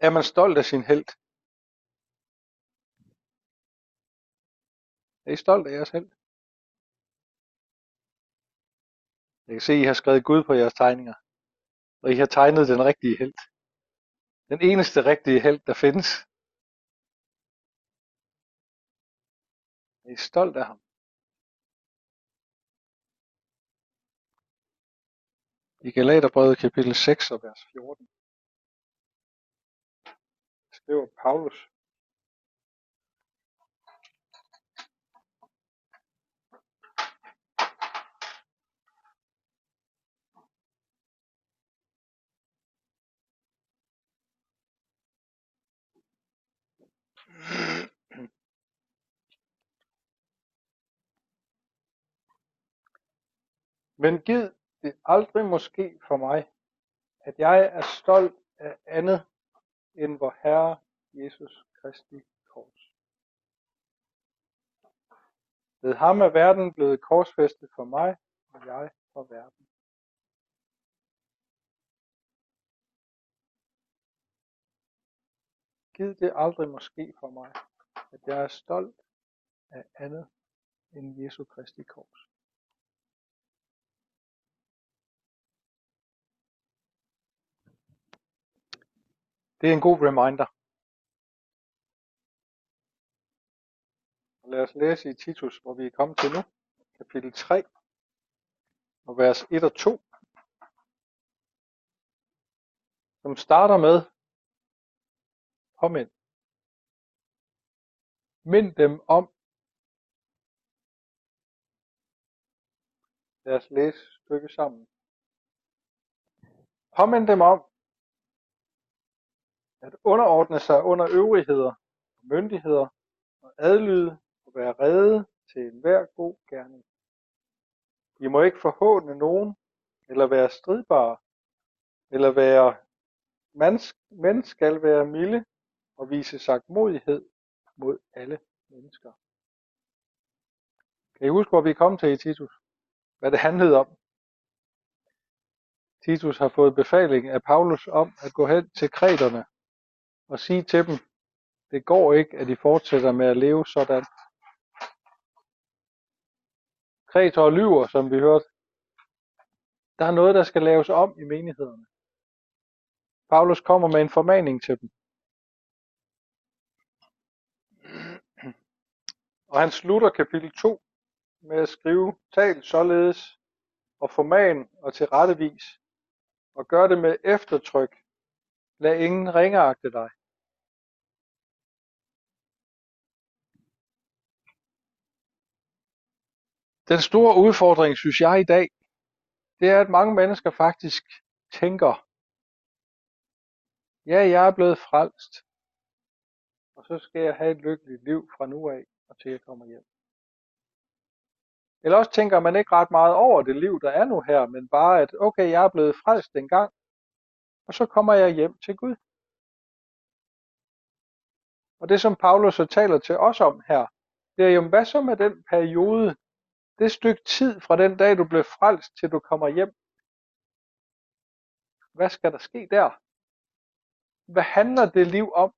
Er man stolt af sin helt? Er I stolt af jeres helt? Jeg kan se, at I har skrevet Gud på jeres tegninger, og I har tegnet den rigtige helt. Den eneste rigtige helt, der findes. Er I stolt af ham? I Galaterbrevet kapitel 6 og vers 14 skriver Paulus: Men gid det aldrig måske for mig, at jeg er stolt af andet end vor Herre Jesus Kristi kors. Ved ham er verden blevet korsfæstet for mig, og jeg for verden. Gid det aldrig måske for mig, at jeg er stolt af andet end Jesu Kristi kors. Det er en god reminder. Lad os læse i Titus, hvor vi er kommet til nu, kapitel 3, og vers 1 og 2, som starter med: Påmind. Mind dem om. Lad os læse stykket sammen. Påmind dem om at underordne sig under øvrigheder og myndigheder og adlyde og være rede til enhver god gerning. I må ikke forhåne nogen, eller være stridbare, eller være men skal være milde og vise sagtmodighed mod alle mennesker. Kan I huske, hvor vi kom til i Titus? Hvad det handlede om? Titus har fået befaling af Paulus om at gå hen til kreterne og sige til dem: det går ikke, at I fortsætter med at leve sådan. Kretere lyver, som vi hørte. Der er noget, der skal laves om i menighederne. Paulus kommer med en formaning til dem. Og han slutter kapitel 2 med at skrive: tal således og forman og tilrettevis, og gør det med eftertryk. Lad ingen ringeagte dig. Den store udfordring, synes jeg i dag, det er, at mange mennesker faktisk tænker: ja, jeg er blevet frelst, og så skal jeg have et lykkeligt liv fra nu af og til jeg kommer hjem. Eller også tænker man ikke ret meget over det liv, der er nu her, men bare at okay, jeg er blevet frelst en gang, og så kommer jeg hjem til Gud. Og det, som Paulus så taler til os om her, det er jo, hvad så med den periode, det stykke tid fra den dag, du blev frelst, til du kommer hjem? Hvad skal der ske der? Hvad handler det liv om?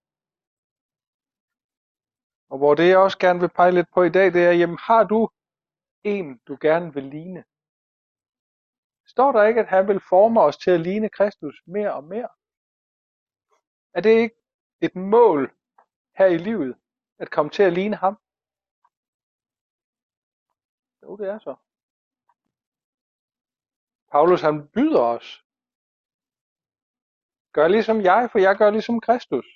Og hvor det jeg også gerne vil pege lidt på i dag, det er, jamen har du en, du gerne vil ligne? Står der ikke, at han vil forme os til at ligne Kristus mere og mere? Er det ikke et mål her i livet, at komme til at ligne ham? Jo, det er så. Paulus han byder os: gør ligesom jeg, for jeg gør ligesom Kristus.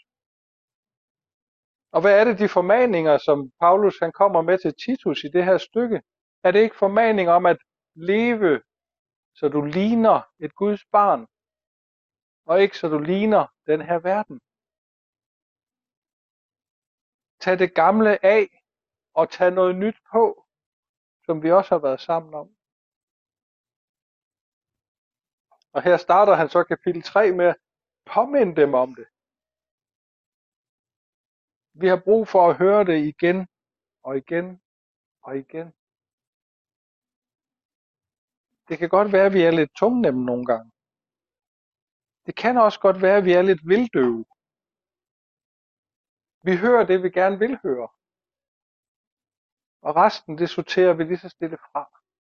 Og hvad er det de formaninger, som Paulus han kommer med til Titus i det her stykke? Er det ikke formaning om at leve, så du ligner et Guds barn, og ikke så du ligner den her verden? Tag det gamle af, og tag noget nyt på, som vi også har været sammen om. Og her starter han så kapitel 3 med at påminde dem om det. Vi har brug for at høre det igen og igen og igen. Det kan godt være, at vi er lidt tungnemme nogle gange. Det kan også godt være, at vi er lidt vilddøve. Vi hører det, vi gerne vil høre. Og resten, det sorterer vi lige så stille fra.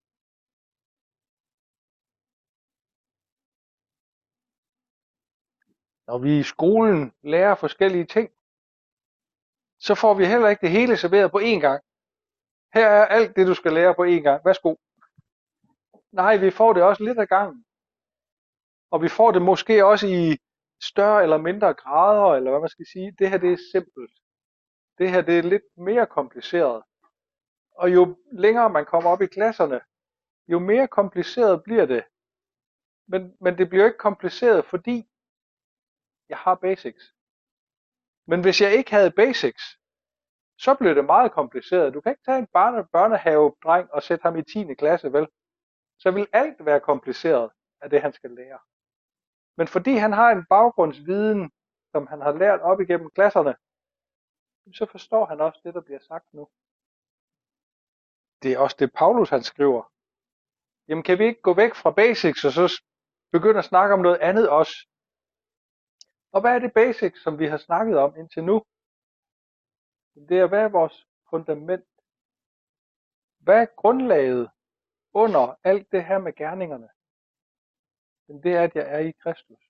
Når vi i skolen lærer forskellige ting, så får vi heller ikke det hele serveret på én gang. Her er alt det, du skal lære på én gang. Værsgo. Nej, vi får det også lidt ad gangen. Og vi får det måske også i større eller mindre grader, eller hvad man skal sige. Det her, det er simpelt. Det her, det er lidt mere kompliceret. Og jo længere man kommer op i klasserne, jo mere kompliceret bliver det. Men det bliver ikke kompliceret, fordi jeg har basics. Men hvis jeg ikke havde basics, så bliver det meget kompliceret. Du kan ikke tage en børnehavedreng og sætte ham i 10. klasse, vel? Så vil alt være kompliceret af det, han skal lære. Men fordi han har en baggrundsviden, som han har lært op igennem klasserne, så forstår han også det, der bliver sagt nu. Det er også det, Paulus han skriver. Jamen kan vi ikke gå væk fra basics, og så begynde at snakke om noget andet også? Og hvad er det basics, som vi har snakket om indtil nu? Det er, hvad er vores fundament? Hvad er grundlaget under alt det her med gerningerne? Men det er, at jeg er i Kristus.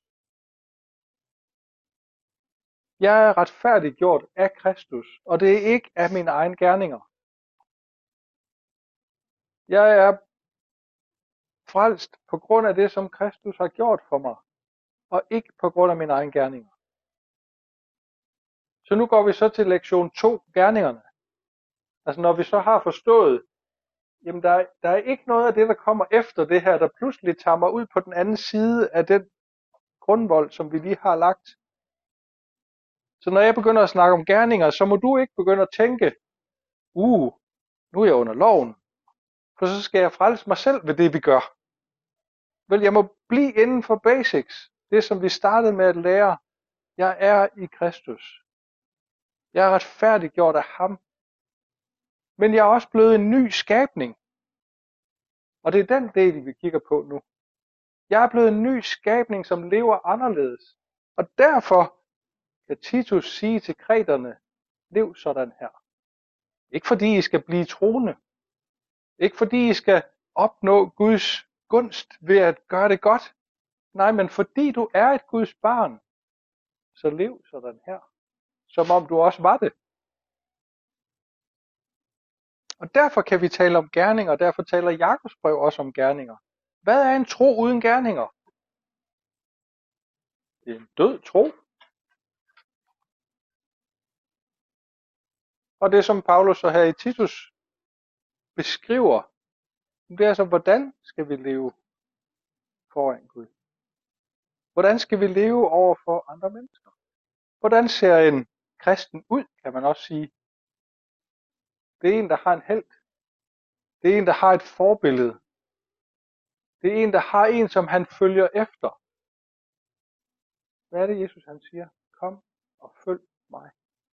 Jeg er retfærdiggjort af Kristus, og det er ikke af mine egne gerninger. Jeg er frelst på grund af det, som Kristus har gjort for mig, og ikke på grund af mine egne gerninger. Så nu går vi så til lektion 2, gerningerne. Altså når vi så har forstået, jamen der er ikke noget af det, der kommer efter det her, der pludselig tager mig ud på den anden side af den grundvold, som vi lige har lagt. Så når jeg begynder at snakke om gerninger, så må du ikke begynde at tænke, nu er jeg under loven, for så skal jeg frelse mig selv ved det, vi gør. Vel, jeg må blive inden for basics, det som vi startede med at lære. Jeg er i Kristus. Jeg er retfærdiggjort af ham. Men jeg er også blevet en ny skabning. Og det er den del, vi kigger på nu. Jeg er blevet en ny skabning, som lever anderledes. Og derfor kan Titus sige til kreterne, lev sådan her. Ikke fordi I skal blive troende. Ikke fordi I skal opnå Guds gunst ved at gøre det godt. Nej, men fordi du er et Guds barn, så lev sådan her. Som om du også var det. Og derfor kan vi tale om gerninger, og derfor taler Jakobs brev også om gerninger. Hvad er en tro uden gerninger? Det er en død tro. Og det som Paulus så her i Titus beskriver, det er så, hvordan skal vi leve foran Gud? Hvordan skal vi leve over for andre mennesker? Hvordan ser en kristen ud, kan man også sige. Det er en, der har en helt. Det er en, der har et forbillede. Det er en, der har en, som han følger efter. Hvad er det, Jesus han siger? Kom og følg mig.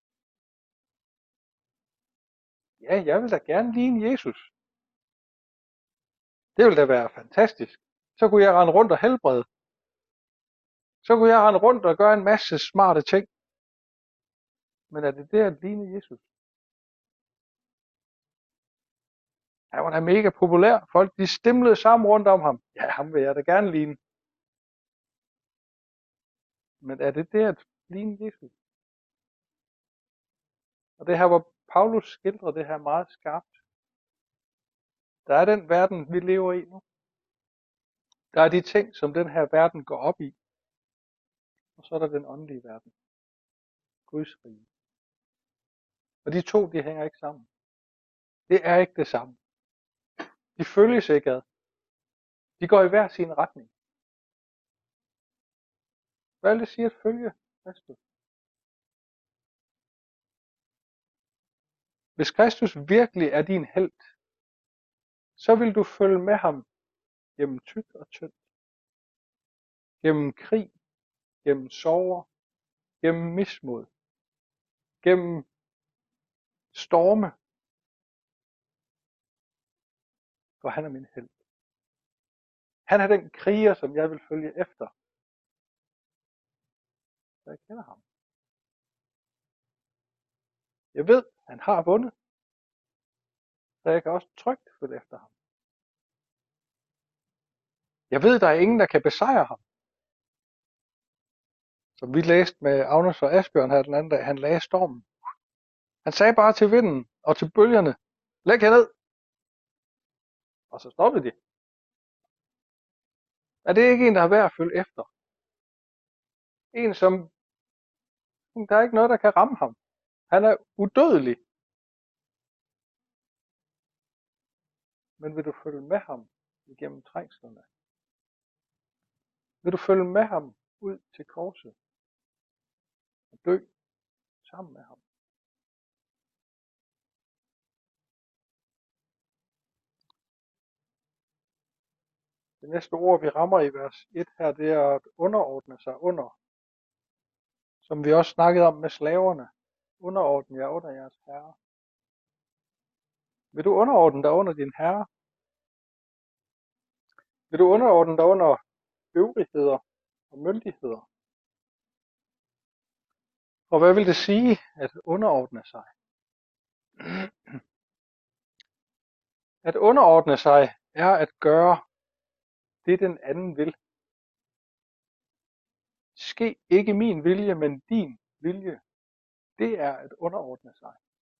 Ja, jeg vil da gerne ligne Jesus. Det ville da være fantastisk. Så kunne jeg rende rundt og helbrede. Så kunne jeg rende rundt og gøre en masse smarte ting. Men er det at ligne Jesus? Han var da mega populær. Folk de stimlede sammen rundt om ham. Ja, ham vil jeg da gerne ligne. Men er det at ligne Jesus? Og det her, hvor Paulus skildrer det her meget skarpt. Der er den verden, vi lever i nu. Der er de ting, som den her verden går op i. Og så er der den åndelige verden. Guds rige. Og de to, de hænger ikke sammen. Det er ikke det samme. De følges ikke ad. De går i hver sin retning. Hvad vil det sige at følge Kristus? Hvis Kristus virkelig er din helt, så vil du følge med ham gennem tykt og tyndt. Gennem krig, gennem sorger, gennem mismod, gennem storme. For han er min helt. Han er den kriger, som jeg vil følge efter. Så jeg kender ham. Jeg ved, han har vundet, så jeg kan også trygt følge efter ham. Jeg ved, der er ingen, der kan besejre ham. Som vi læste med Agnes og Asbjørn her den anden dag, han lagde stormen. Han sagde bare til vinden og til bølgerne, læg jer ned. Og så stoppede de. Er det ikke en, der er værd at følge efter? En, som der er ikke noget, der kan ramme ham. Han er udødelig. Men vil du følge med ham igennem trængslerne? Vil du følge med ham ud til korset og dø sammen med ham? Det næste ord, vi rammer i vers 1 her, det er at underordne sig under. Som vi også snakkede om med slaverne. Underordne jer under jeres herre. Vil du underordne dig under din herre? Vil du underordne dig under øvrigheder og myndigheder? Og hvad vil det sige at underordne sig? At underordne sig er at gøre det, den anden vil. Ske ikke min vilje, men din vilje. Det er at underordne sig.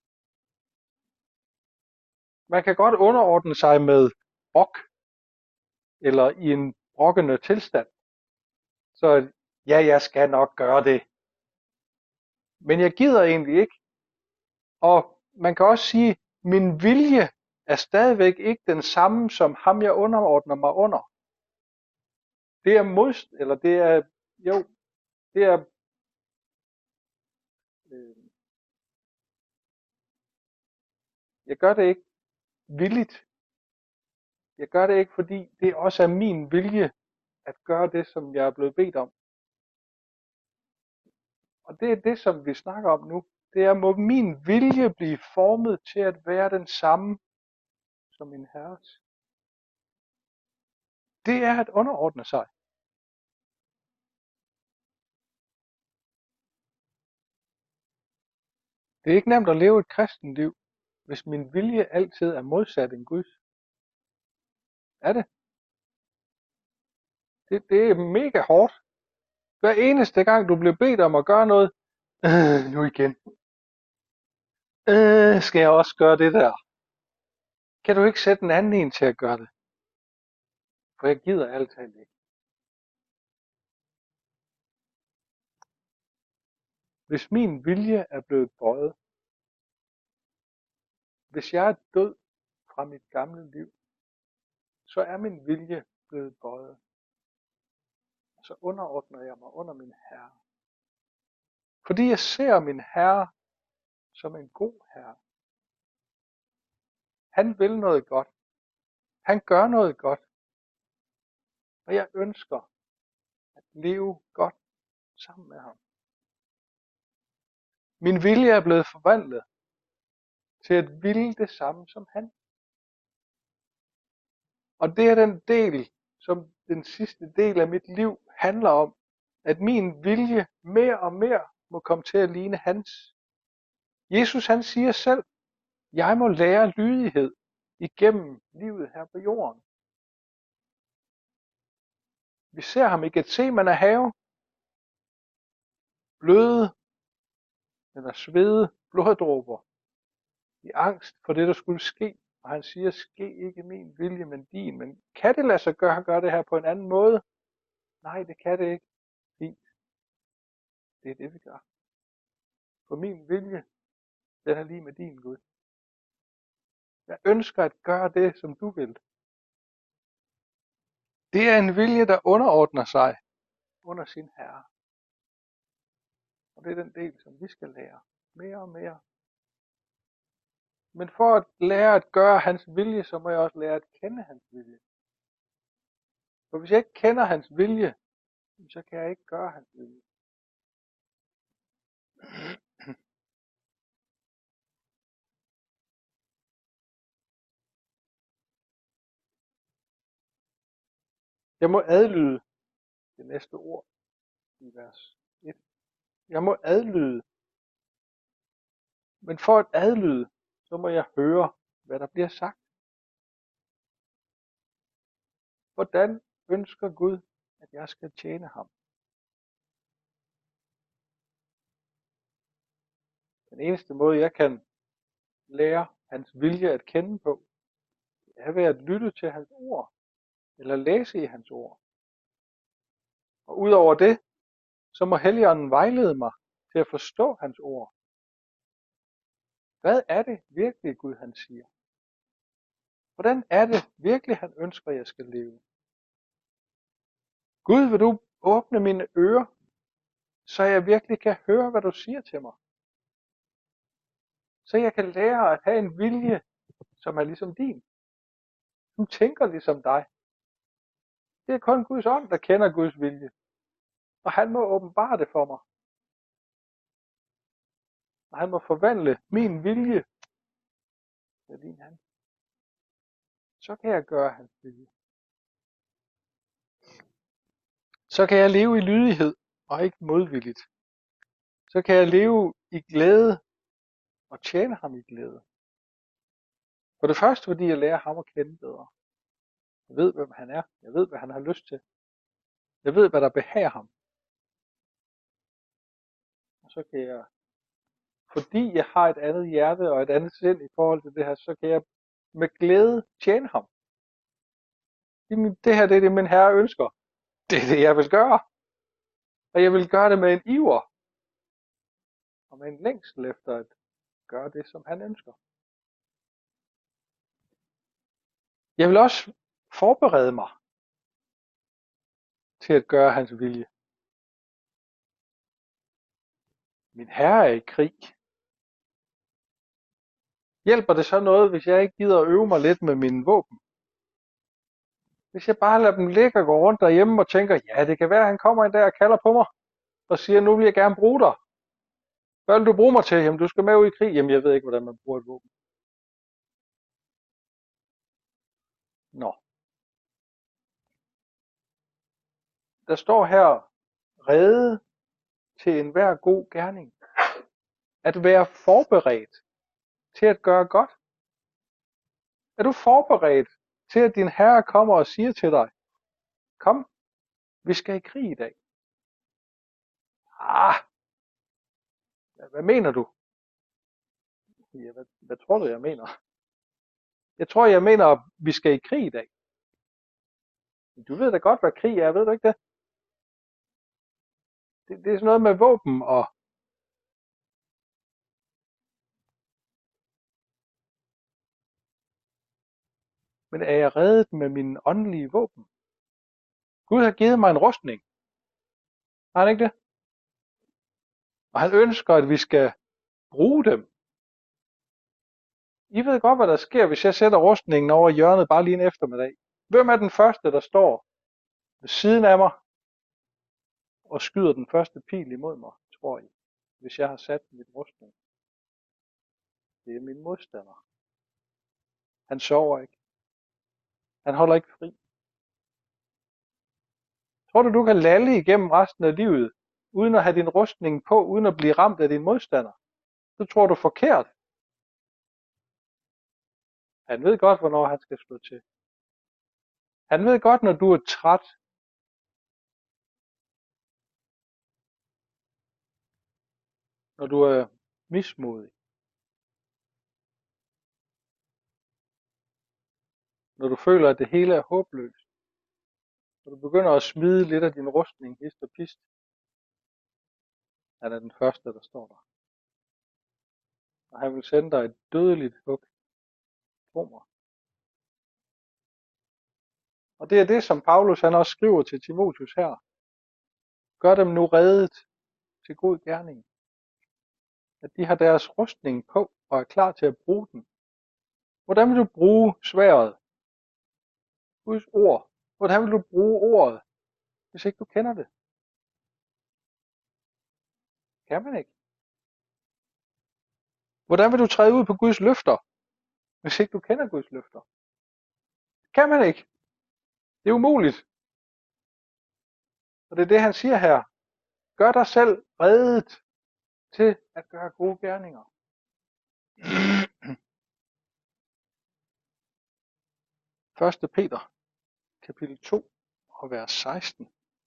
Man kan godt underordne sig med brok, eller i en brokkende tilstand. Så ja, jeg skal nok gøre det. Men jeg gider egentlig ikke. Og man kan også sige, min vilje er stadigvæk ikke den samme som ham, jeg underordner mig under. Det er eller det er, jo, det er, jeg gør det ikke villigt. Jeg gør det ikke, fordi det også er min vilje at gøre det, som jeg er blevet bedt om. Og det er det, som vi snakker om nu. Det er, må min vilje blive formet til at være den samme som min herres. Det er at underordne sig. Det er ikke nemt at leve et kristent liv, hvis min vilje altid er modsat en Guds. Er det? Det er mega hårdt. Hver eneste gang du bliver bedt om at gøre noget, nu igen. Skal jeg også gøre det der? Kan du ikke sætte en anden en til at gøre det? For jeg gider altid ikke. Hvis min vilje er blevet bøjet, hvis jeg er død fra mit gamle liv, så er min vilje blevet bøjet. Så underordner jeg mig under min herre. Fordi jeg ser min herre som en god herre. Han vil noget godt. Han gør noget godt. Og jeg ønsker at leve godt sammen med ham. Min vilje er blevet forvandlet til at ville det samme som han. Og det er den del, som den sidste del af mit liv handler om. At min vilje mere og mere må komme til at ligne hans. Jesus han siger selv, jeg må lære lydighed igennem livet her på jorden. Vi ser ham i Getsemane have, bløde eller svede bloddråber i angst for det, der skulle ske. Og han siger, ske ikke min vilje, men din. Men kan det lade sig gøre det her på en anden måde? Nej, det kan det ikke. Fint. Det er det, vi gør. For min vilje, den er lige med din, Gud. Jeg ønsker at gøre det, som du vil. Det er en vilje, der underordner sig under sin herre. Og det er den del, som vi skal lære mere og mere. Men for at lære at gøre hans vilje, så må jeg også lære at kende hans vilje. For hvis jeg ikke kender hans vilje, så kan jeg ikke gøre hans vilje. Jeg må adlyde det næste ord i vers 1. Jeg må adlyde. Men for at adlyde, så må jeg høre, hvad der bliver sagt. Hvordan ønsker Gud, at jeg skal tjene ham? Den eneste måde, jeg kan lære hans vilje at kende på, er ved at lytte til hans ord, eller læse i hans ord. Og udover det, så må Helligånden vejlede mig til at forstå hans ord. Hvad er det virkelig, Gud han siger? Hvordan er det virkelig, han ønsker, jeg skal leve? Gud, vil du åbne mine ører, så jeg virkelig kan høre, hvad du siger til mig? Så jeg kan lære at have en vilje, som er ligesom din. Som tænker ligesom dig. Det er kun Guds ånd, der kender Guds vilje. Og han må åbenbare det for mig. Og han må forvandle min vilje til din hand. Så kan jeg gøre hans vilje. Så kan jeg leve i lydighed og ikke modvilligt. Så kan jeg leve i glæde og tjene ham i glæde. For det første, fordi jeg lærer ham at kende bedre. Jeg ved, hvem han er. Jeg ved, hvad han har lyst til. Jeg ved, hvad der behager ham. Og så kan jeg, fordi jeg har et andet hjerte og et andet sind i forhold til det her, så kan jeg med glæde tjene ham. Det her, det er det, min herre ønsker. Det er det, jeg vil gøre. Og jeg vil gøre det med en iver. Og med en længsel efter at gøre det, som han ønsker. Jeg vil også forberede mig til at gøre hans vilje. Min herre er i krig. Hjælper det så noget, hvis jeg ikke gider at øve mig lidt med mine våben? Hvis jeg bare lader dem ligge og gå rundt derhjemme og tænker, ja, det kan være, at han kommer en dag og kalder på mig, og siger, nu vil jeg gerne bruge dig. Hvad vil du bruge mig til? Jamen, du skal med ud i krig. Jamen, jeg ved ikke, hvordan man bruger et våben. Nå. Der står her, rede til enhver god gerning. At være forberedt til at gøre godt. Er du forberedt til, at din herre kommer og siger til dig, kom, vi skal i krig i dag. Hvad mener du? Ja, hvad tror du, jeg mener? Jeg tror, jeg mener, at vi skal i krig i dag. Du ved da godt, hvad krig er, ved du ikke det? Det er sådan noget med våben og... Men er jeg reddet med mine åndelige våben? Gud har givet mig en rustning. Har han ikke det? Og han ønsker, at vi skal bruge dem. I ved godt, hvad der sker, hvis jeg sætter rustningen over hjørnet bare lige en eftermiddag. Hvem er den første, der står ved siden af mig og skyder den første pil imod mig, tror I, hvis jeg har sat mit rustning? Det er min modstander. Han sover ikke. Han holder ikke fri. Tror du kan lalle igennem resten af livet, uden at have din rustning på, uden at blive ramt af din modstander? Så tror du forkert. Han ved godt, hvornår han skal slå til. Han ved godt, når du er træt. Når du er mismodig. Når du føler, at det hele er håbløst. Når du begynder at smide lidt af din rustning, hist og pist. Han er den første, der står der. Og han vil sende dig et dødeligt hug. Tro mig. Og det er det, som Paulus han også skriver til Timotheus her. Gør dem nu reddet til god gerning. At de har deres rustning på og er klar til at bruge den. Hvordan vil du bruge sværdet? Guds ord. Hvordan vil du bruge ordet, hvis ikke du kender det? Kan man ikke. Hvordan vil du træde ud på Guds løfter, hvis ikke du kender Guds løfter? Kan man ikke. Det er umuligt. Og det er det, han siger her. Gør dig selv reddet til at gøre gode gerninger. Første Peter, kapitel 2 og vers 16.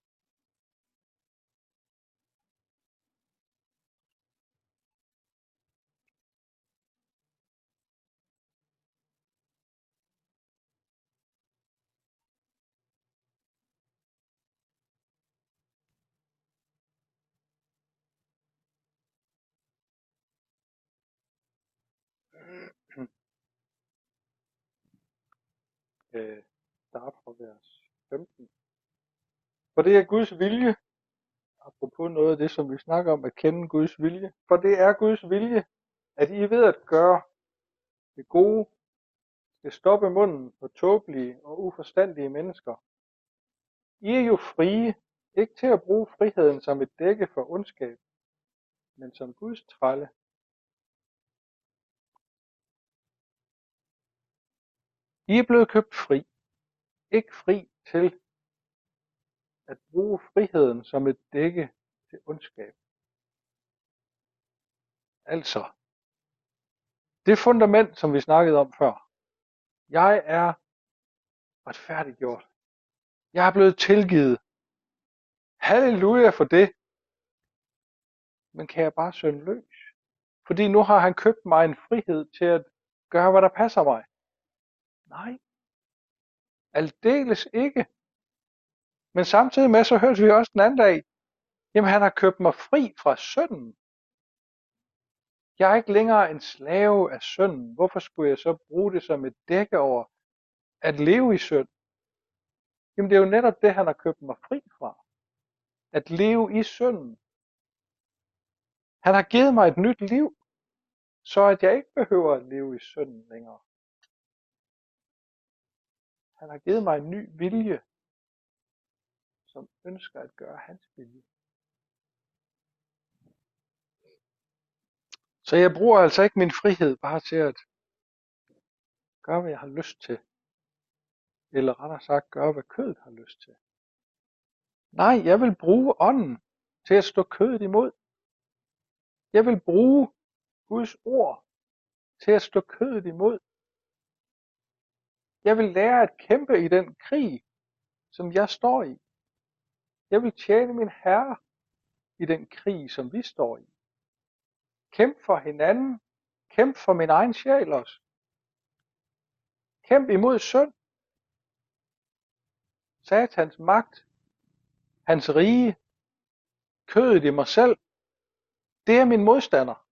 Start fra vers 15. For det er Guds vilje, apropos noget af det, som vi snakker om, at kende Guds vilje. For det er Guds vilje, at I ved at gøre det gode, skal stoppe munden på tåbelige og uforstandige mennesker. I er jo frie, ikke til at bruge friheden som et dække for ondskab, men som Guds trælle. I er blevet købt fri, ikke fri til at bruge friheden som et dække til ondskab. Altså, det fundament, som vi snakkede om før. Jeg er retfærdiggjort. Jeg er blevet tilgivet. Halleluja for det. Men kan jeg bare synde løs? Fordi nu har han købt mig en frihed til at gøre, hvad der passer mig. Nej. Aldeles ikke. Men samtidig med, så hørte vi også den anden dag, jamen han har købt mig fri fra synden. Jeg er ikke længere en slave af synden. Hvorfor skulle jeg så bruge det som et dække over at leve i synd? Jamen det er jo netop det, han har købt mig fri fra. At leve i synden. Han har givet mig et nyt liv, så at jeg ikke behøver at leve i synden længere. Han har givet mig en ny vilje, som ønsker at gøre hans vilje. Så jeg bruger altså ikke min frihed bare til at gøre, hvad jeg har lyst til. Eller rettere sagt, gøre, hvad kødet har lyst til. Nej, jeg vil bruge ånden til at stå kødet imod. Jeg vil bruge Guds ord til at stå kødet imod. Jeg vil lære at kæmpe i den krig, som jeg står i. Jeg vil tjene min Herre i den krig, som vi står i. Kæmp for hinanden. Kæmp for min egen sjæl også. Kæmp imod synd. Satans magt. Hans rige. Kødet i mig selv. Det er min modstander.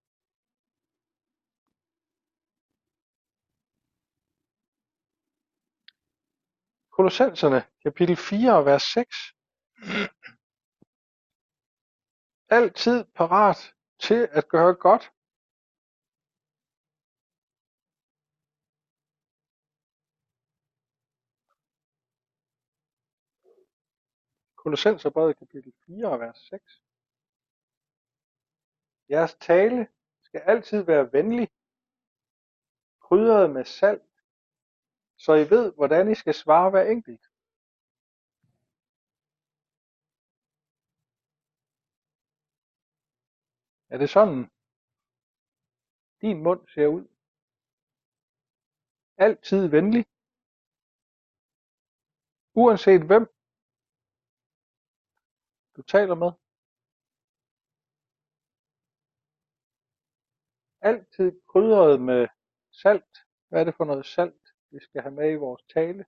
Kolossenserne, kapitel 4, vers 6. Altid parat til at gøre godt. Kolossenserbrevet, kapitel 4, vers 6. Jeres tale skal altid være venlig, krydret med salt, så I ved, hvordan I skal svare hver enkelt. Er det sådan, din mund ser ud? Altid venlig, uanset hvem du taler med. Altid krydret med salt. Hvad er det for noget salt, vi skal have med i vores tale?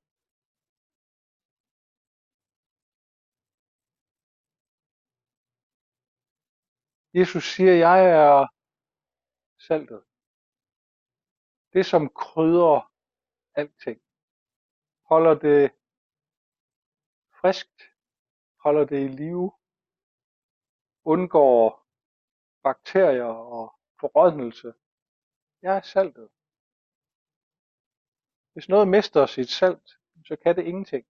Jesus siger, jeg er saltet. Det som krydrer alting. Holder det friskt. Holder det i live. Undgår bakterier og forrådnelse. Jeg er saltet. Hvis noget mister sit salt, så kan det ingenting.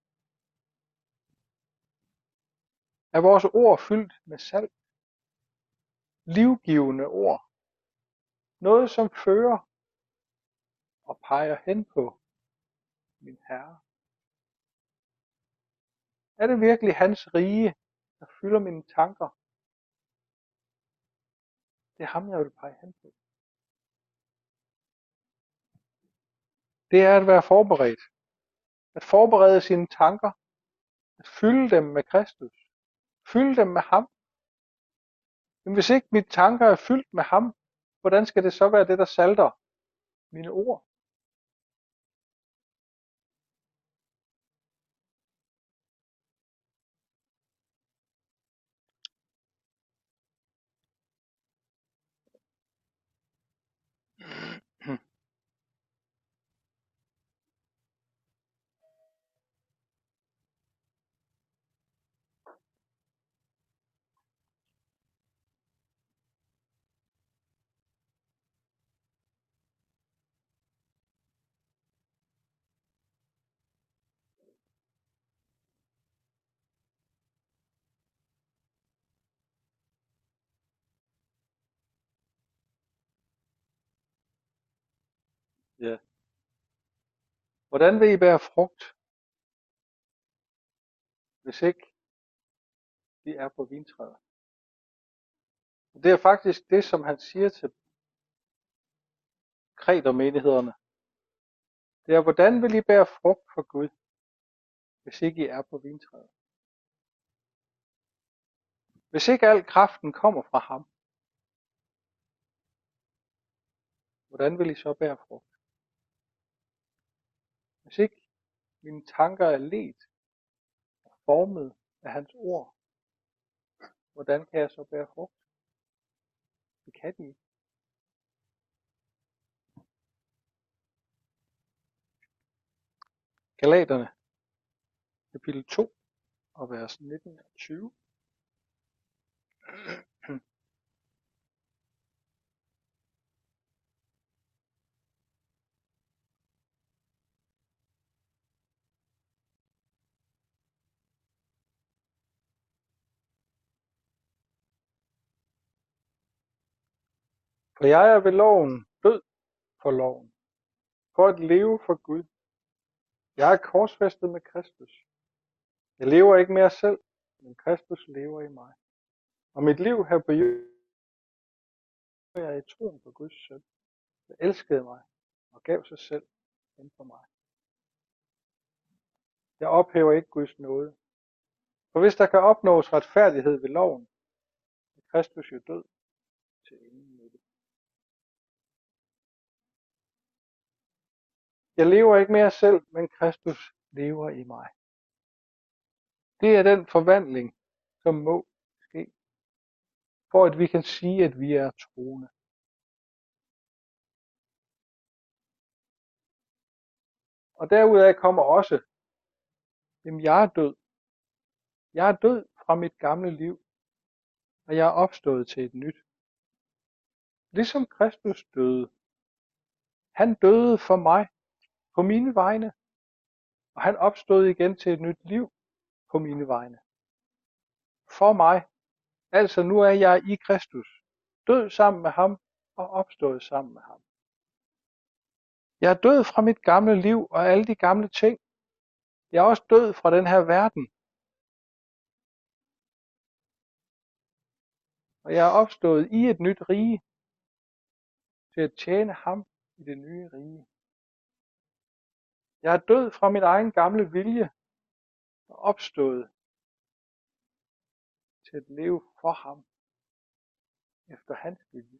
Er vores ord fyldt med salt? Livgivende ord. Noget som fører og peger hen på min Herre. Er det virkelig hans rige, der fylder mine tanker? Det er ham, jeg vil pege hen på. Det er at være forberedt. At forberede sine tanker. At fylde dem med Kristus. Fylde dem med ham. Men hvis ikke mine tanker er fyldt med ham, hvordan skal det så være det, der salter mine ord? Ja. Hvordan vil I bære frugt, hvis ikke vi er på vintræet? Det er faktisk det, som han siger til kretermenighederne. Det er, hvordan vil I bære frugt for Gud, hvis ikke I er på vintræet? Hvis ikke al kraften kommer fra ham, hvordan vil I så bære frugt? Hvis ikke mine tanker er ledt og formet af hans ord, hvordan kan jeg så bære frugt? Det kan de ikke. Galaterne, kapitel 2 og vers 19 og 20. For jeg er ved loven død for loven, for at leve for Gud. Jeg er korsfæstet med Kristus. Jeg lever ikke mere selv, men Kristus lever i mig. Og mit liv her på jorden er jeg i troen på Guds søn, der elskede mig og gav sig selv hen for mig. Jeg ophæver ikke Guds nåde. For hvis der kan opnås retfærdighed ved loven, er Kristus jo død til ingen nytte. Jeg lever ikke mere selv, men Kristus lever i mig. Det er den forvandling, som må ske, for at vi kan sige, at vi er troende. Og derudaf kommer også, jamen jeg er død. Jeg er død fra mit gamle liv, og jeg er opstået til et nyt. Ligesom Kristus døde. Han døde for mig, på mine vegne, og han opstod igen til et nyt liv på mine vegne. For mig. Altså nu er jeg i Kristus, død sammen med ham og opstået sammen med ham. Jeg er død fra mit gamle liv og alle de gamle ting. Jeg er også død fra den her verden. Og jeg er opstået i et nyt rige, til at tjene ham i det nye rige. Jeg er død fra min egen gamle vilje og opstået til at leve for ham efter hans vilje.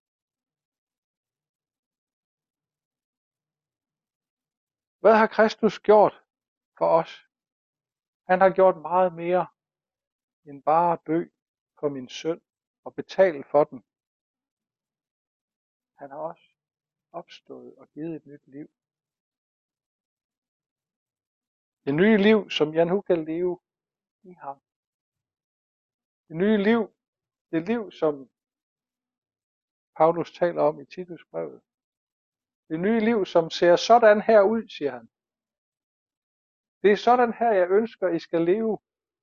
Hvad har Kristus gjort for os? Han har gjort meget mere end bare at dø for min synd og betale for den. Han har også opstået og givet et nyt liv. Det nye liv, som jeg nu kan leve i ham. Det nye liv, det liv, som Paulus taler om i Titusbrevet. Det nye liv, som ser sådan her ud, siger han. Det er sådan her, jeg ønsker, I skal leve.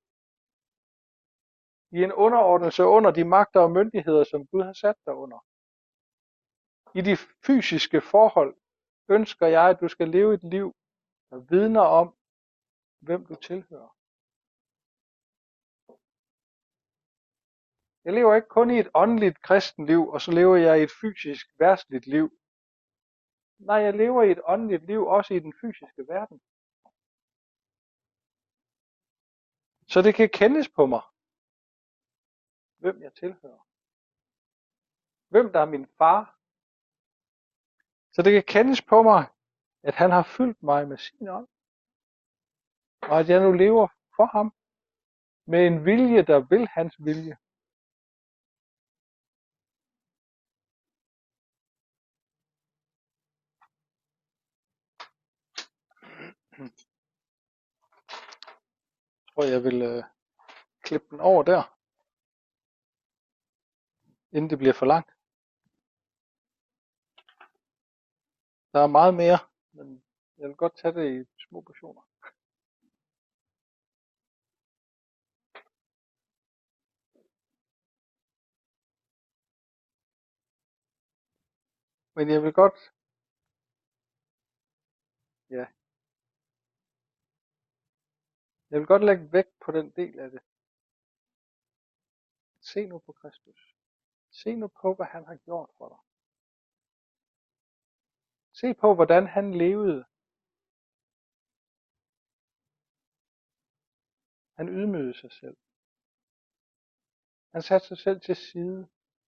I en underordnelse under de magter og myndigheder, som Gud har sat dig under. I de fysiske forhold ønsker jeg, at du skal leve et liv, der vidner om, hvem du tilhører. Jeg lever ikke kun i et åndeligt kristenliv, og så lever jeg i et fysisk verdsligt liv. Nej, jeg lever i et åndeligt liv, også i den fysiske verden. Så det kan kendes på mig, hvem jeg tilhører. Hvem der er min far. Så det kan kendes på mig, at han har fyldt mig med sin ånd. Og at jeg nu lever for ham. Med en vilje, der vil hans vilje. Jeg tror, jeg vil klippe den over der, inden det bliver for langt. Der er meget mere, men jeg vil godt tage det i små portioner. Men jeg vil godt, ja, jeg vil godt lægge vægt på den del af det. Se nu på Kristus. Se nu på, hvad han har gjort for dig. Se på, hvordan han levede. Han ydmygede sig selv. Han satte sig selv til side.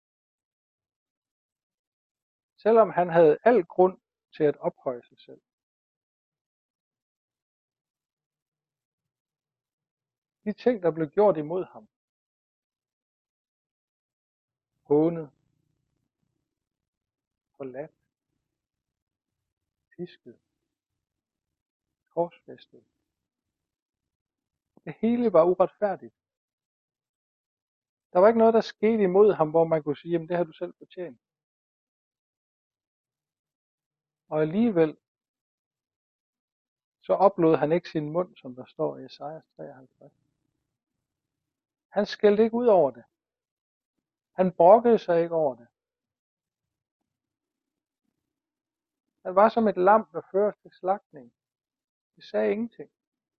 Selvom han havde al grund til at ophøje sig selv. De ting, der blev gjort imod ham. Hånet. Forladt. Pisket. Korsfæstet. Det hele var uretfærdigt. Der var ikke noget, der skete imod ham, hvor man kunne sige, jamen det har du selv fortjent. Og alligevel, så oplod han ikke sin mund, som der står i Esajas 53. Han skældte ikke ud over det. Han brokkede sig ikke over det. Han var som et lam, der føres til slagtning. Det sagde ingenting.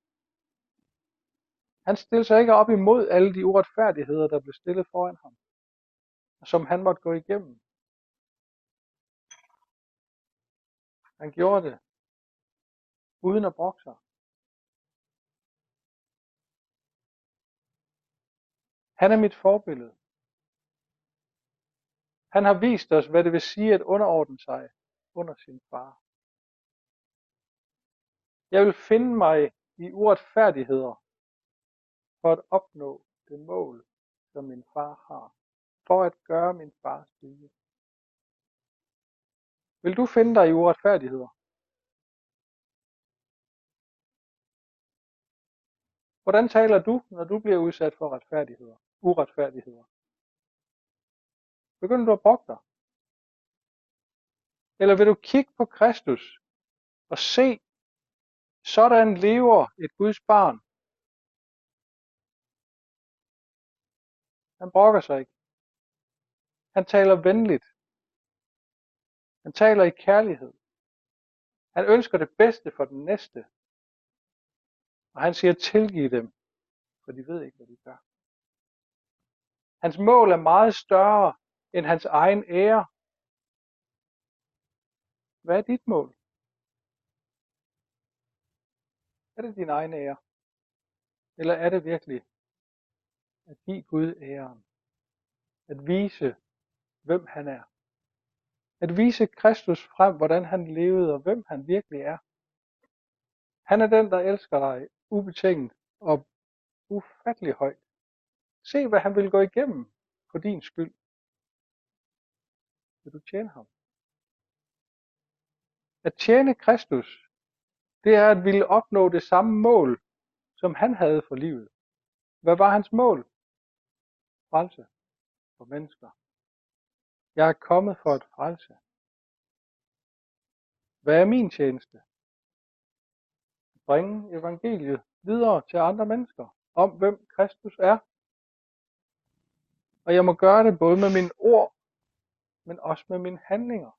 Han stillede sig ikke op imod alle de uretfærdigheder, der blev stillet foran ham, og som han måtte gå igennem. Han gjorde det, uden at brokke sig. Han er mit forbillede. Han har vist os, hvad det vil sige at underordne sig under sin far. Jeg vil finde mig i uretfærdigheder for at opnå det mål, som min far har. For at gøre min fars vilje. Vil du finde dig i uretfærdigheder? Hvordan taler du, når du bliver udsat for uretfærdigheder? Begynder du at brokke dig? Eller vil du kigge på Kristus og se, sådan lever et Guds barn. Han brokker sig ikke. Han taler venligt. Han taler i kærlighed. Han ønsker det bedste for den næste. Og han siger, tilgiv dem, for de ved ikke, hvad de gør. Hans mål er meget større end hans egen ære. Hvad er dit mål? Er det din egen ære? Eller er det virkelig at give Gud æren? At vise, hvem han er. At vise Kristus frem, hvordan han levede og hvem han virkelig er. Han er den, der elsker dig ubetinget og ufattelig højt. Se, hvad han vil gå igennem for din skyld. Vil du tjene ham? At tjene Kristus, det er at ville opnå det samme mål, som han havde for livet. Hvad var hans mål? Frelse for mennesker. Jeg er kommet for at frelse. Hvad er min tjeneste? Bringe evangeliet videre til andre mennesker om, hvem Kristus er. Og jeg må gøre det både med mine ord, men også med mine handlinger.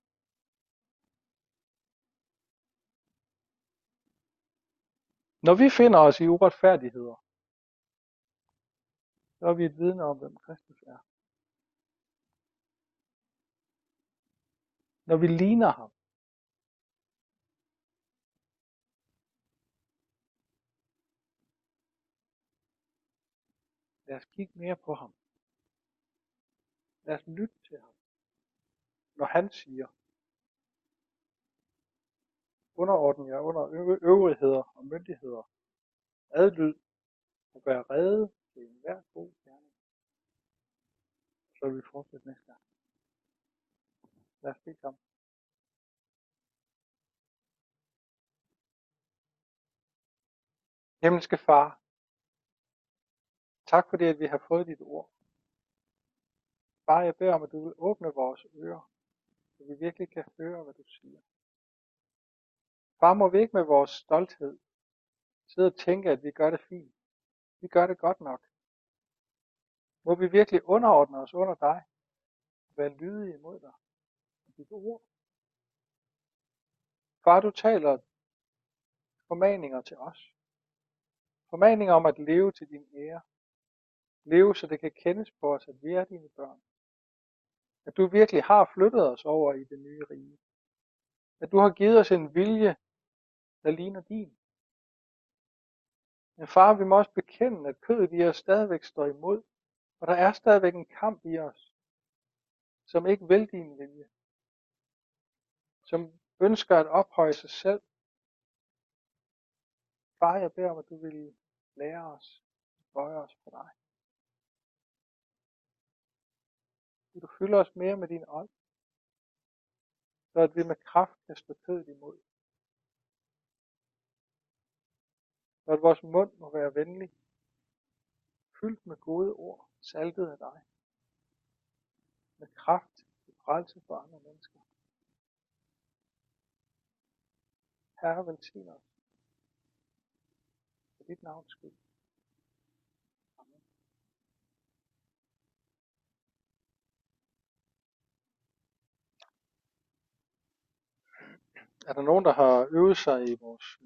Når vi finder os i uretfærdigheder, så er vi et vidne om, hvem Kristus er. Når vi ligner ham, os kigge mere på ham. Lad os lytte til ham, når han siger, underordne jer under øvrigheder og myndigheder, adlyd og vær rede til enhver god gerning. Så vil vi fortsætte næste gang. Lad os bede sammen. Himmelske Far, tak fordi at vi har fået dit ord. Far, jeg beder om, at du vil åbne vores ører, så vi virkelig kan høre, hvad du siger. Far, må vi ikke med vores stolthed sidde og tænke, at vi gør det fint. Vi gør det godt nok. Må vi virkelig underordne os under dig og være lydige imod dig og dit ord. Far, du taler formaninger til os. Formaninger om at leve til din ære. Leve, så det kan kendes på os, at vi er dine børn. At du virkelig har flyttet os over i det nye rige. At du har givet os en vilje, der ligner din. Men far, vi må også bekende, at kødet i os stadigvæk står imod, og der er stadigvæk en kamp i os, som ikke vil din vilje. Som ønsker at ophøje sig selv. Far, jeg beder om, at du vil lære os, bøje os på dig. Vil du fylde os mere med din ånd, så at vi med kraft kan stå kødet imod. Så at vores mund må være venlig, fyldt med gode ord, saltet af dig. Med kraft til frelse for andre mennesker. Herre, velsign os. For dit navns skyld. Amen. Er der nogen, der har øvet sig i vores